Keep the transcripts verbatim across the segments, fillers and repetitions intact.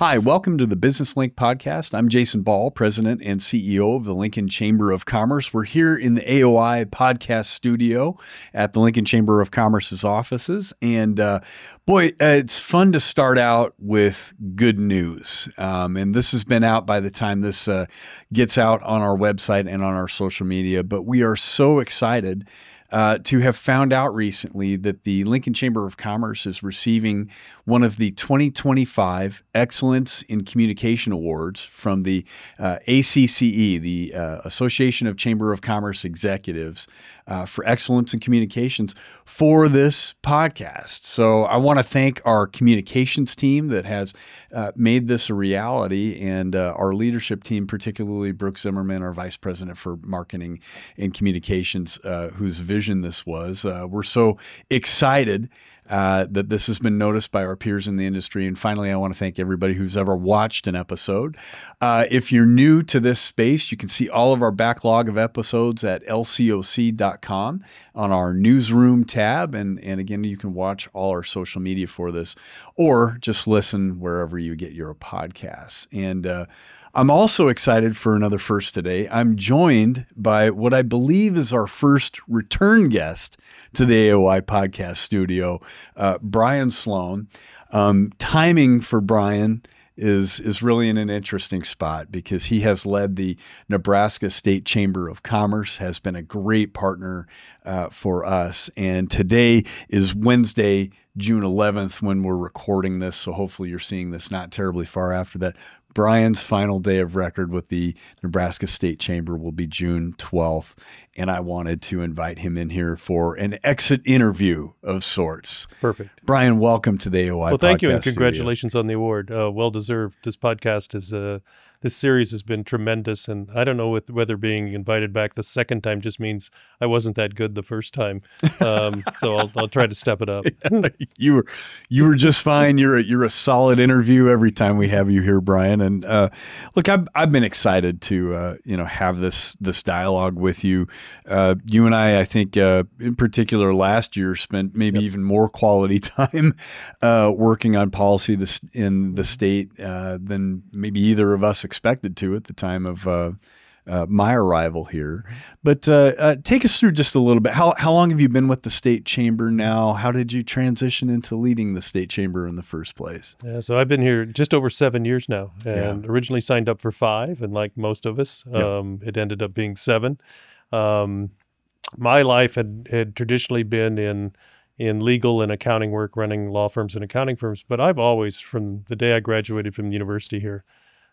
Hi, welcome to the Business Link podcast. I'm Jason Ball, President and C E O of the Lincoln Chamber of Commerce. We're here in the A O I podcast studio at the Lincoln Chamber of Commerce's offices. And uh, boy, uh, it's fun to start out with good news. Um, and this has been out by the time this uh, gets out on our website and on our social media. But we are so excited Uh, to have found out recently that the Lincoln Chamber of Commerce is receiving one of the twenty twenty-five Excellence in Communication Awards from the uh, A C C E, the uh, Association of Chamber of Commerce Executives, uh, for excellence in communications for this podcast. So I want to thank our communications team that has uh, made this a reality, and uh, our leadership team, particularly Brooke Zimmerman, our Vice President for Marketing and Communications, uh, whose vision this was. Uh, we're so excited uh, that this has been noticed by our peers in the industry. And finally, I want to thank everybody who's ever watched an episode. Uh, if you're new to this space, you can see all of our backlog of episodes at L C O C dot com on our newsroom tab. And, and again, you can watch all our social media for this, or just listen wherever you get your podcasts. And uh, I'm also excited for another first today. I'm joined by what I believe is our first return guest to the A O I podcast studio, uh, Brian Sloan. Um, timing for Brian is is really in an interesting spot because he has led the Nebraska State Chamber of Commerce, has been a great partner uh, for us. And today is Wednesday, June eleventh, when we're recording this. So hopefully you're seeing this not terribly far after that. Brian's final day of record with the Nebraska State Chamber will be June twelfth, and I wanted to invite him in here for an exit interview of sorts. Perfect. Brian, welcome to the A O I podcast. Well, thank you, and studio. congratulations on the award. Uh, well deserved. This podcast is uh, this series has been tremendous, and I don't know with, whether being invited back the second time just means I wasn't that good the first time. Um, so I'll, I'll try to step it up. Yeah, you were you were just fine. You're a, you're a solid interview every time we have you here, Brian. And uh, look, I've I've been excited to uh, you know have this this dialogue with you. Uh, you and I, I think, uh, in particular, last year spent maybe yep. even more quality time uh, working on policy this in the state uh, than maybe either of us expected to at the time of uh, uh, my arrival here. But uh, uh, take us through just a little bit. How how long have you been with the state chamber now? How did you transition into leading the state chamber in the first place? Yeah, so I've been here just over seven years now, and Yeah. originally signed up for five, and like most of us, Yeah. um, it ended up being seven. Um, my life had, had traditionally been in in legal and accounting work, running law firms and accounting firms. But I've always, from the day I graduated from the university here,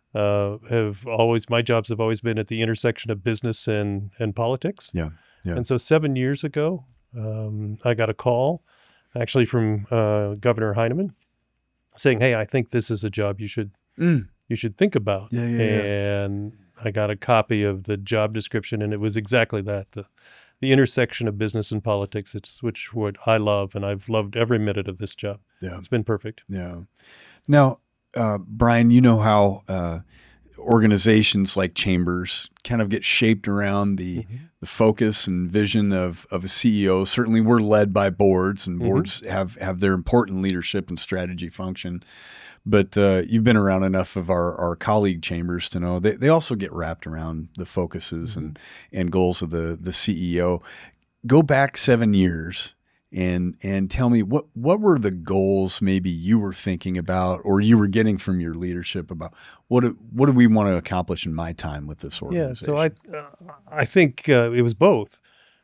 uh, have always, my jobs have always been at the intersection of business and, and politics. Yeah. Yeah. And so seven years ago, um, I got a call actually from uh, Governor Heineman saying, hey, I think this is a job you should Mm. you should think about. Yeah, yeah, yeah. And I got a copy of the job description, and it was exactly that, the the intersection of business and politics, it's which what I love, and I've loved every minute of this job. Yeah. It's been perfect. Yeah. Now, uh, Brian, you know how uh, organizations like chambers kind of get shaped around the Mm-hmm. the focus and vision of of a C E O. Certainly, we're led by boards, and Mm-hmm. boards have have their important leadership and strategy function. But uh, you've been around enough of our, our colleague chambers to know they, they also get wrapped around the focuses Mm-hmm. and, and goals of the, the C E O. Go back seven years and and tell me what, what were the goals maybe you were thinking about or you were getting from your leadership about what do, what do we want to accomplish in my time with this Yeah, organization? so I uh, I think uh, it was both.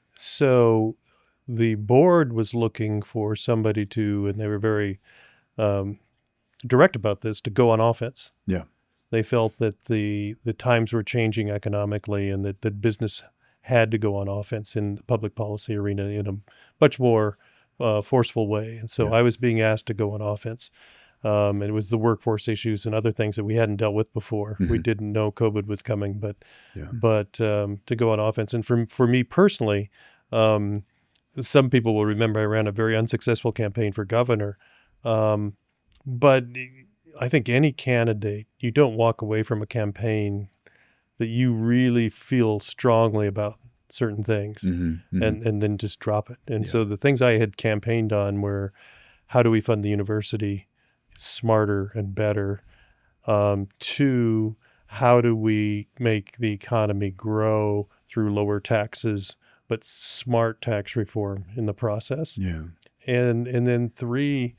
So the board was looking for somebody to, and they were very um, direct about this, to go on offense. Yeah. They felt that the the times were changing economically, and that, that business had to go on offense in the public policy arena in a much more uh, forceful way. And so Yeah. I was being asked to go on offense. Um, and it was the workforce issues and other things that we hadn't dealt with before. We Mhm. didn't know COVID was coming, but Yeah. but um, to go on offense. And for for me personally, um, some people will remember I ran a very unsuccessful campaign for governor. Um, but I think any candidate, you don't walk away from a campaign that you really feel strongly about certain things Mhm. Mhm. and, and then just drop it. And Yeah. so the things I had campaigned on were, how do we fund the university smarter and better? Um, two, how do we make the economy grow through lower taxes, but smart tax reform in the process? Yeah. And and then three,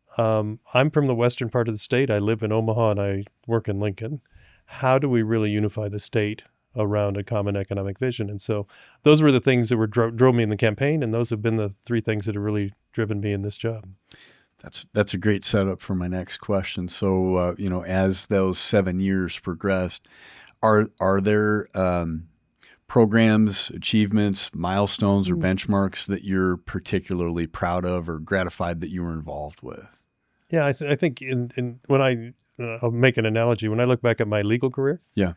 um, I'm from the western part of the state. I live in Omaha and I work in Lincoln. How do we really unify the state around a common economic vision? And so those were the things that were dro- drove me in the campaign, and those have been the three things that have really driven me in this job. That's that's a great setup for my next question. So, uh, you know, as those seven years progressed, are are there um, programs, achievements, milestones, or benchmarks that you're particularly proud of or gratified that you were involved with? Yeah, I, th- I think in, in when I uh, I'll make an analogy. When I look back at my legal career, Yeah.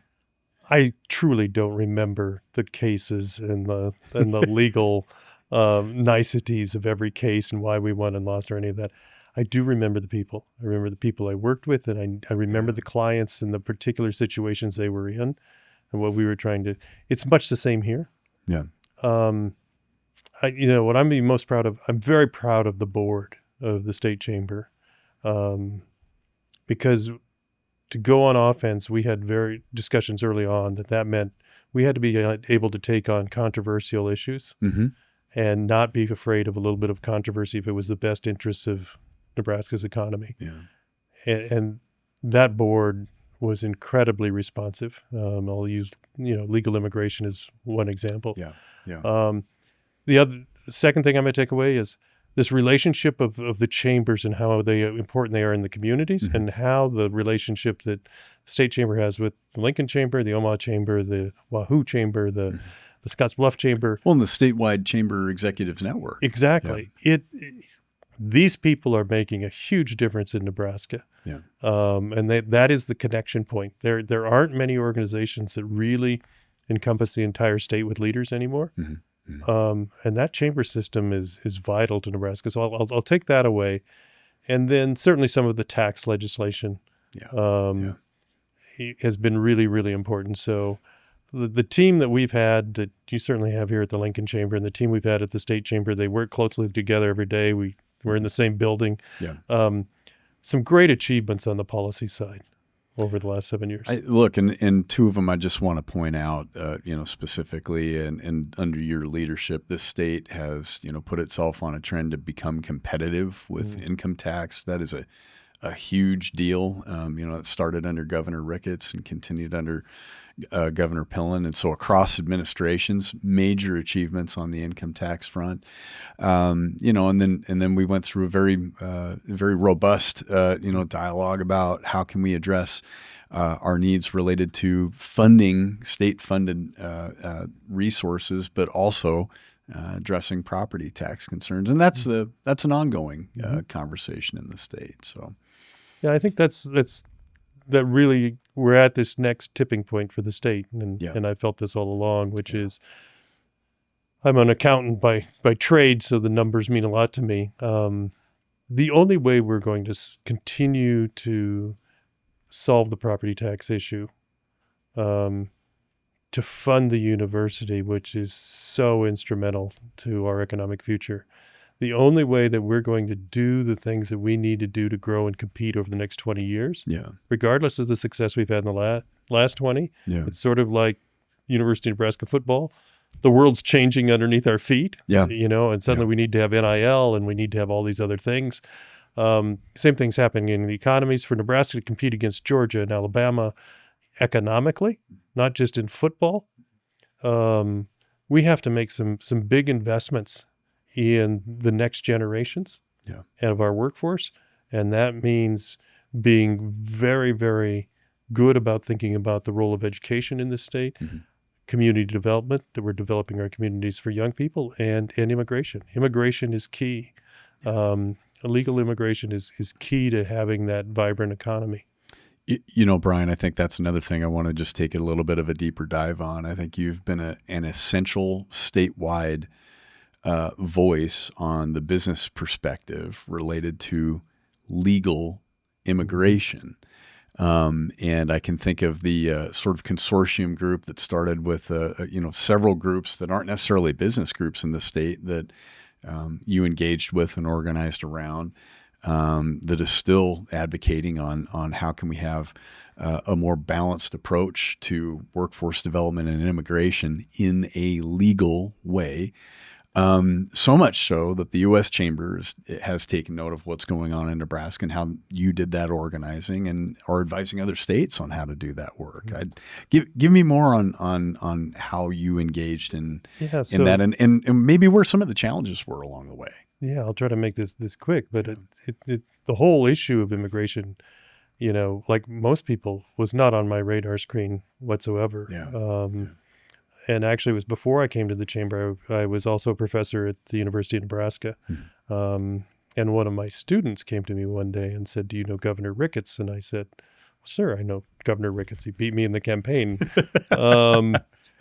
I truly don't remember the cases and the and the legal um, niceties of every case and why we won and lost or any of that. I do remember the people. I remember the people I worked with, and I, I remember Yeah. the clients and the particular situations they were in and what we were trying to. It's much the same here. Yeah. Um, I, you know, what I'm the most proud of, I'm very proud of the board of the state chamber, um, because to go on offense, we had very discussions early on that that meant we had to be able to take on controversial issues Mm-hmm. and not be afraid of a little bit of controversy if it was the best interests of Nebraska's economy. Yeah. And, and that board was incredibly responsive. Um, I'll use, you know, legal immigration as one example. Yeah. Yeah. Um, the other, the second thing I'm going to take away is this relationship of, of the chambers and how they important they are in the communities, Mhm. and how the relationship that the state chamber has with the Lincoln Chamber, the Omaha Chamber, the Wahoo Chamber, the Mhm. the Scottsbluff Chamber. Well, in the statewide chamber executives network. Exactly. It, it these people are making a huge difference in Nebraska. Yeah. Um, and they, that is the connection point. There there aren't many organizations that really encompass the entire state with leaders anymore. Mhm. Mhm. Um, and that chamber system is is vital to Nebraska. So I'll, I'll, I'll take that away. And then certainly some of the tax legislation Yeah. um, has been really, really important. So the, the team that we've had, that you certainly have here at the Lincoln Chamber, and the team we've had at the State Chamber, they work closely together every day. We, we're in the same building. Yeah. Um, some great achievements on the policy side over the last seven years. I, look, and, and two of them I just want to point out, uh, you know, specifically, and, and under your leadership, this state has, you know, put itself on a trend to become competitive with Mm. income tax. That is a, a huge deal. Um, you know, it started under Governor Ricketts and continued under uh, Governor Pillen. And so across administrations, major achievements on the income tax front. Um, you know, and then and then we went through a very uh, very robust uh, you know dialogue about how can we address uh, our needs related to funding state funded uh, uh, resources, but also uh, addressing property tax concerns, and that's the that's an ongoing uh, Mm-hmm. conversation in the state. So Yeah, I think that's that's that really we're at this next tipping point for the state, and Yeah. and I felt this all along, which Yeah. is I'm an accountant by by trade, so the numbers mean a lot to me. Um, the only way we're going to s- continue to solve the property tax issue, um, to fund the university, which is so instrumental to our economic future. The only way that we're going to do the things that we need to do to grow and compete over the next twenty years, yeah, regardless of the success we've had in the la- last twenty, yeah, it's sort of like University of Nebraska football. The world's changing underneath our feet, yeah, you know, and suddenly Yeah. we need to have N I L and we need to have all these other things. Um, same thing's happening in the economies for Nebraska to compete against Georgia and Alabama economically, not just in football. Um, we have to make some some big investments in the next generations Yeah. of our workforce, and that means being very, very good about thinking about the role of education in this state, Mhm. community development, that we're developing our communities for young people, and and immigration. Immigration is key. Um, illegal immigration is is key to having that vibrant economy. Y- You know, Brian, I think that's another thing I want to just take a little bit of a deeper dive on. I think you've been a, an essential statewide uh, voice on the business perspective related to legal immigration. Um, and I can think of the uh, sort of consortium group that started with, uh, you know, several groups that aren't necessarily business groups in the state that um, you engaged with and organized around. um, that is still advocating on on how can we have uh, a more balanced approach to workforce development and immigration in a legal way. Um, so much so that the U S Chamber is, has taken note of what's going on in Nebraska and how you did that organizing and are advising other states on how to do that work. Mm-hmm. I'd, give give me more on on on how you engaged in yeah, so, in that and, and, and maybe where some of the challenges were along the way. Yeah, I'll try to make this this quick, but it, it, it, the whole issue of immigration, you know, like most people, was not on my radar screen whatsoever. Yeah. Um, yeah. And actually, it was before I came to the chamber. I, I was also a professor at the University of Nebraska. Hmm. Um, and one of my students came to me one day and said, "Do you know Governor Ricketts?" And I said, "Sir, I know Governor Ricketts. He beat me in the campaign." um,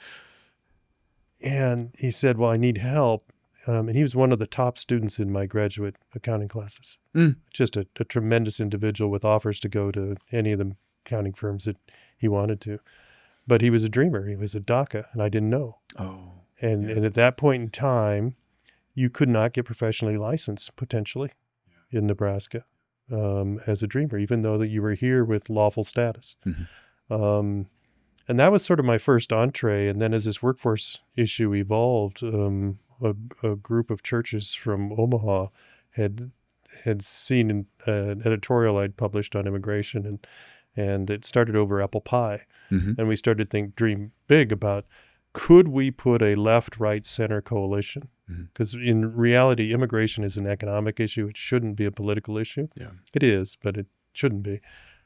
and he said, "Well, I need help." Um, and he was one of the top students in my graduate accounting classes. Mm. Just a, a tremendous individual with offers to go to any of the accounting firms that he wanted to. But he was a dreamer. He was a DACA, and I didn't know. Oh, and yeah. and at that point in time, you could not get professionally licensed potentially yeah. in Nebraska um, as a dreamer, even though that you were here with lawful status. Mm-hmm. Um, and that was sort of my first entree. And then as this workforce issue evolved, um, a, a group of churches from Omaha had had seen an, uh, an editorial I'd published on immigration, and and it started over apple pie. Mm-hmm. And we started to think, dream big about, could we put a left, right, center coalition? Because mm-hmm. in reality, immigration is an economic issue. It shouldn't be a political issue. Yeah. It is, but it shouldn't be.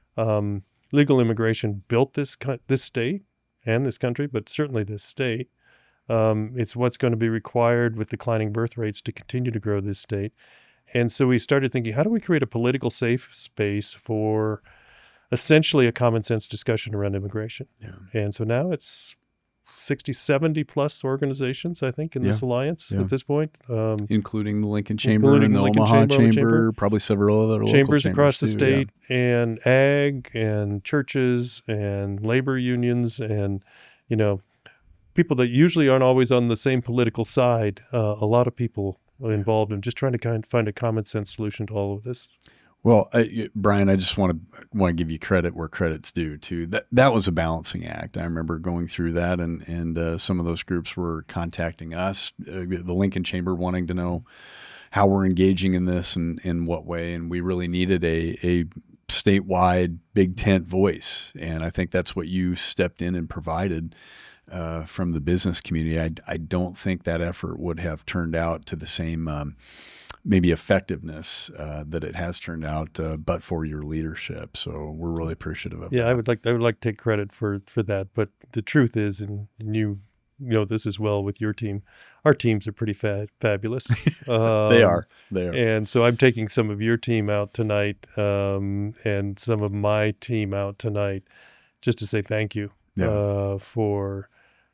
Um, legal immigration built this this state and this country, but certainly this state. Um, it's what's going to be required with declining birth rates to continue to grow this state. And so we started thinking, how do we create a political safe space for essentially a common sense discussion around immigration? Yeah. And so now it's sixty, seventy plus organizations, I think, in yeah. this alliance yeah. at this point. Um, including the Lincoln Chamber and the, the Lincoln Omaha Chamber, Chamber, Chamber, probably several other local chambers chambers across the too, state, yeah. and ag and churches and labor unions and, you know, people that usually aren't always on the same political side. Uh, a lot of people are involved in just trying to kind of find a common sense solution to all of this. Well, I, Brian, I just want to want to give you credit where credit's due too. That that was a balancing act. I remember going through that, and and uh, some of those groups were contacting us, uh, the Lincoln Chamber, wanting to know how we're engaging in this and in what way. And we really needed a a statewide big tent voice, and I think that's what you stepped in and provided uh, from the business community. I I don't think that effort would have turned out to the same. Um, maybe effectiveness uh, that it has turned out, uh, but for your leadership. So we're really appreciative of yeah, that. Yeah, I would like I would like to take credit for, for that. But the truth is, and, and you know this as well with your team, our teams are pretty fa- fabulous. Um, they are. They are. And so I'm taking some of your team out tonight um, and some of my team out tonight just to say thank you yeah. uh, for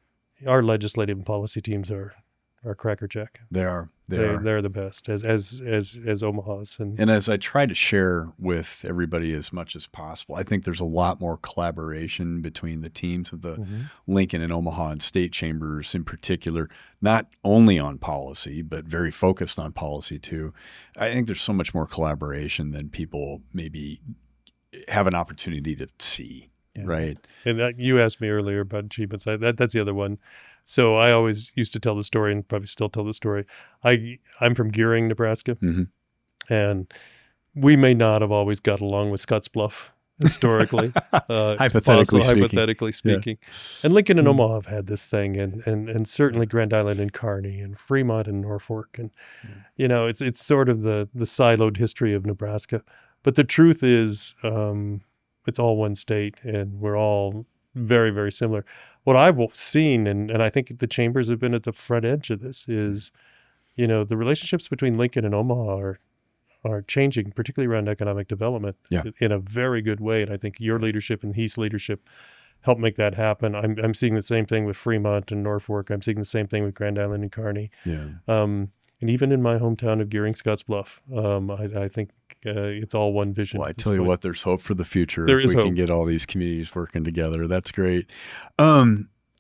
our legislative and policy teams are are crackerjack. They are. They, they are. They're the best as as as as Omaha's. And and as I try to share with everybody as much as possible, I think there's a lot more collaboration between the teams of the mm-hmm. Lincoln and Omaha and state chambers in particular, not only on policy, but very focused on policy too. I think there's so much more collaboration than people maybe have an opportunity to see. Yeah. Right. And that, you asked me earlier about achievements. I, that that's the other one. So I always used to tell the story, and probably still tell the story. I, I'm from Gearing, Nebraska, mm-hmm. and we may not have always got along with Scottsbluff historically. Uh, hypothetically possible, speaking. Hypothetically speaking. Yeah. And Lincoln and mm-hmm. Omaha have had this thing, and, and, and certainly Grand Island and Kearney and Fremont and Norfolk. And, yeah. you know, it's it's sort of the, the siloed history of Nebraska. But the truth is um, it's all one state, and we're all very, very similar. What I've seen, and, and I think the chambers have been at the front edge of this, is, you know, the relationships between Lincoln and Omaha are are changing, particularly around economic development yeah. in a very good way. And I think your leadership and Heath's leadership helped make that happen. I'm I'm seeing the same thing with Fremont and Norfolk. I'm seeing the same thing with Grand Island and Kearney. Yeah. Um, and even in my hometown of Gearing, Scottsbluff, um, I, I think uh, it's all one vision. Well, I tell you point. what, there's hope for the future there if is we hope. can get all these communities working together. That's great. Um,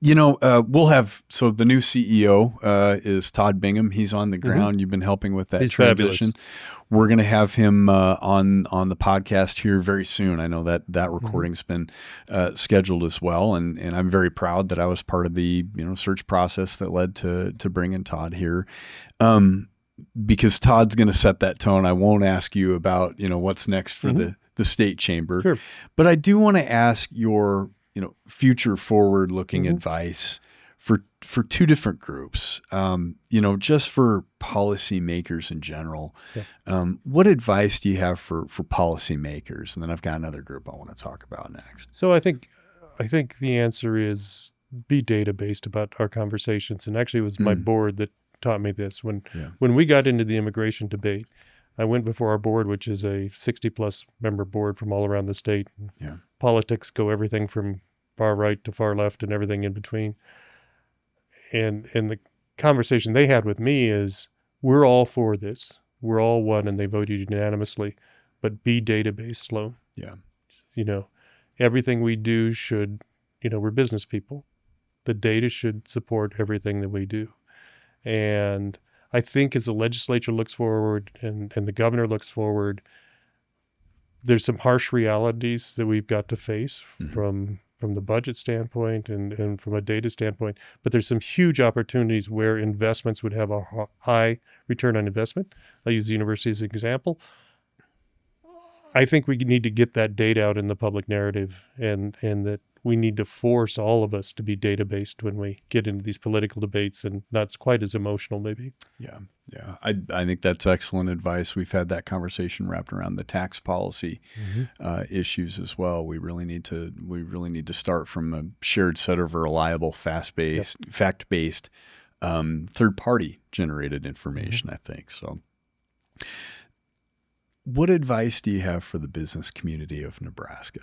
You know, uh, we'll have, so the new C E O uh, is Todd Bingham. He's on the ground. Mm-hmm. You've been helping with that He's transition. Fabulous. We're going to have him uh, on on the podcast here very soon. I know that that recording's mm-hmm. been uh, scheduled as well, and and I'm very proud that I was part of the you know search process that led to to bringing Todd here. Um, because Todd's going to set that tone. I won't ask you about you know what's next for mm-hmm. the the state chamber, sure. but I do want to ask your you know, future forward looking mm-hmm. advice for, for two different groups, um, you know, just for policymakers in general. Yeah. Um, what advice do you have for, for policymakers? And then I've got another group I want to talk about next. So I think, I think the answer is be data-based about our conversations. And actually it was my mm. board that taught me this. When, yeah. when we got into the immigration debate, I went before our board, which is a sixty plus member board from all around the state. Yeah. Politics go everything from far right to far left and everything in between. And and the conversation they had with me is, we're all for this. We're all one, and they voted unanimously. But be data-based, Sloan. Yeah. You know, everything we do should, you know, we're business people. The data should support everything that we do. And I think as the legislature looks forward and, and the governor looks forward, there's some harsh realities that we've got to face mm-hmm. from from the budget standpoint and, and from a data standpoint. But there's some huge opportunities where investments would have a high return on investment. I'll use the university as an example. I think we need to get that data out in the public narrative, and, and that we need to force all of us to be data-based when we get into these political debates, and not quite as emotional maybe. Yeah, yeah. I I think that's excellent advice. We've had that conversation wrapped around the tax policy mm-hmm. uh, issues as well. We really need to we really need to start from a shared set of reliable, fast-based, yep. fact-based, um, third-party generated information, mm-hmm. I think. So what advice do you have for the business community of Nebraska?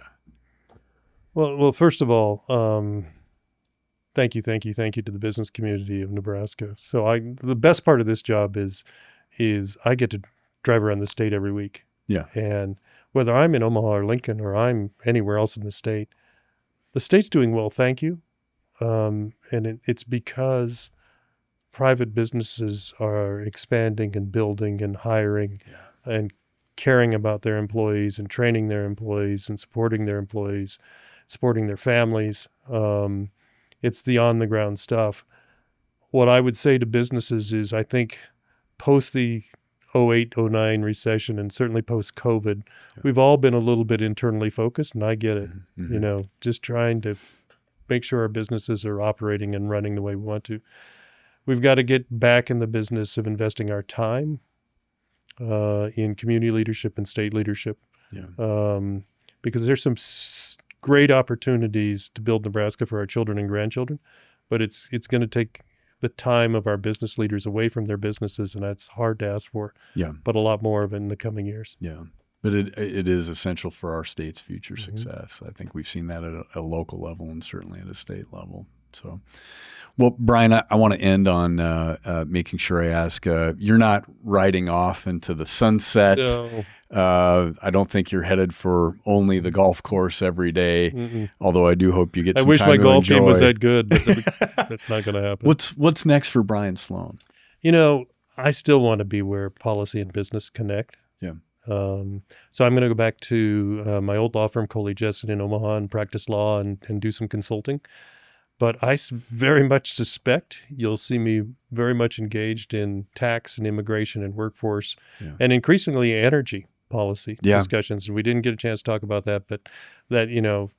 Well, well, first of all, um, thank you, thank you, thank you to the business community of Nebraska. So I, the best part of this job is, is I get to drive around the state every week. Yeah. And whether I'm in Omaha or Lincoln or I'm anywhere else in the state, the state's doing well, thank you. Um, and it, it's because private businesses are expanding and building and hiring yeah. and caring about their employees and training their employees and supporting their employees, supporting their families. Um, it's the on-the-ground stuff. What I would say to businesses is, I think post the oh eight, oh nine recession, and certainly post-COVID, yeah. we've all been a little bit internally focused, and I get it. Mm-hmm. You know, just trying to make sure our businesses are operating and running the way we want to. We've got to get back in the business of investing our time uh, in community leadership and state leadership. Yeah. Um, because there's some s- great opportunities to build Nebraska for our children and grandchildren, but it's it's going to take the time of our business leaders away from their businesses, and that's hard to ask for. Yeah. But a lot more of it in the coming years. Yeah. But it it is essential for our state's future mm-hmm. success. I think we've seen that at a, a local level and certainly at a state level. So, well, Brian, I, I want to end on uh, uh, making sure I ask, uh, you're not riding off into the sunset. No. Uh, I don't think you're headed for only the golf course every day, Mm-mm. although I do hope you get I some wish time my to golf enjoy. game was that good, but that's not going to happen. What's, what's next for Brian Sloan? You know, I still want to be where policy and business connect. Yeah. Um, so I'm going to go back to uh, my old law firm, Coley Jessen in Omaha, and practice law and, and do some consulting. But I very much suspect you'll see me very much engaged in tax and immigration and workforce yeah. and increasingly energy policy yeah. discussions. And we didn't get a chance to talk about that, but that, you know,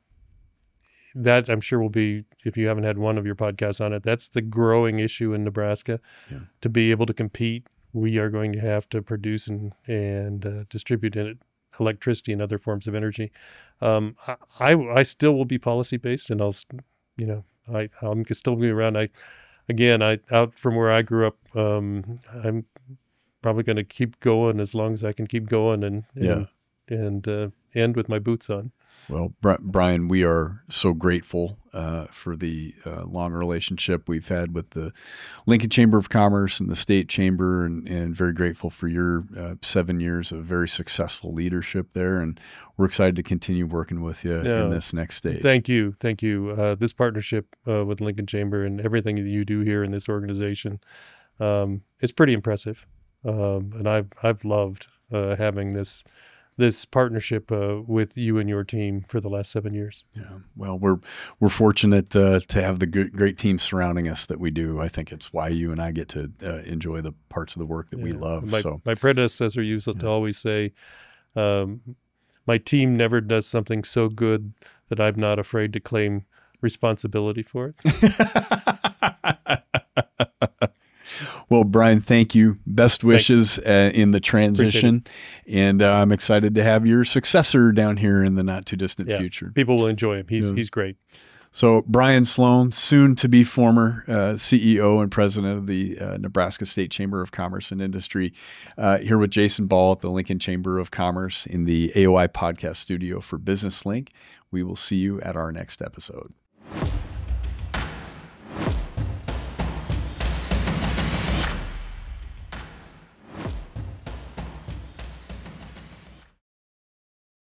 that I'm sure will be, if you haven't had one of your podcasts on it, that's the growing issue in Nebraska. Yeah. To be able to compete, we are going to have to produce and, and uh, distribute it. electricity and other forms of energy. Um, I, I still will be policy-based, and I'll, you know, I, I'm still going to be around. I, again, I out from where I grew up, um, I'm probably going to keep going as long as I can keep going and, and, yeah. and uh, end with my boots on. Well, Bri- Brian, we are so grateful uh, for the uh, long relationship we've had with the Lincoln Chamber of Commerce and the State Chamber, and, and very grateful for your uh, seven years of very successful leadership there. And we're excited to continue working with you Yeah. in this next stage. Thank you. Thank you. Uh, this partnership uh, with Lincoln Chamber and everything that you do here in this organization um, is pretty impressive. Um, and I've, I've loved uh, having this this partnership uh, with you and your team for the last seven years. Yeah. Well, we're we're fortunate uh, to have the good, great team surrounding us that we do. I think it's why you and I get to uh, enjoy the parts of the work that Yeah. we love. My, so my predecessor used to Yeah. always say, um, my team never does something so good that I'm not afraid to claim responsibility for it. Well, Brian, thank you. Best wishes uh, in the transition. And uh, I'm excited to have your successor down here in the not too distant Yeah. future. People will enjoy him. He's Yeah. he's great. So Brian Sloan, soon to be former uh, C E O and president of the uh, Nebraska State Chamber of Commerce and Industry, uh, here with Jason Ball at the Lincoln Chamber of Commerce in the A O I podcast studio for Business Link. We will see you at our next episode.